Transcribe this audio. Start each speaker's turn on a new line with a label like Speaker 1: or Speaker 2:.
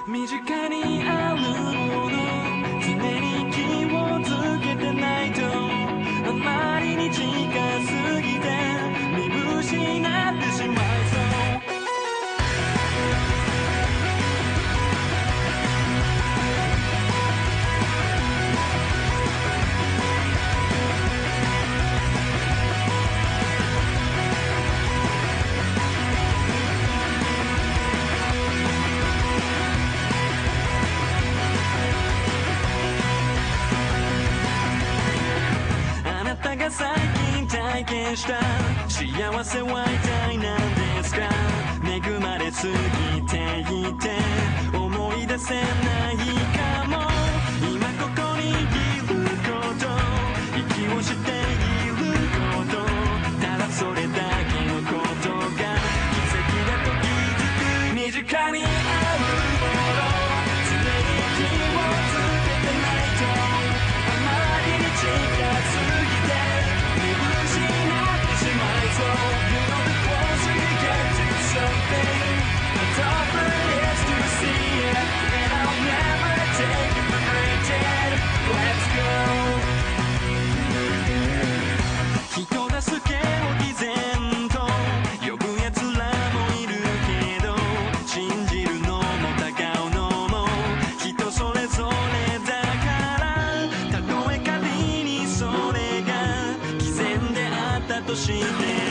Speaker 1: 身近にあるもの常に気をつけてないとあまりに近すぎて見失ってしまいそうあなたが最近体験した幸せは一体何ですか恵まれすぎていて思い出せないかも今ここにいること息をしていることただそれだけのことが奇跡だと気づく身近にあるもの常に気をつけてないとあまりに近すぎて見失ってしまいそう You know the closer you get to something the tougher it is to see it and I'll never take it for granted Let's go 人助けを偽善と呼ぶ奴らもいるけど信じるのも疑うのも人それぞれだからたとえ仮にそれが偽善であったとして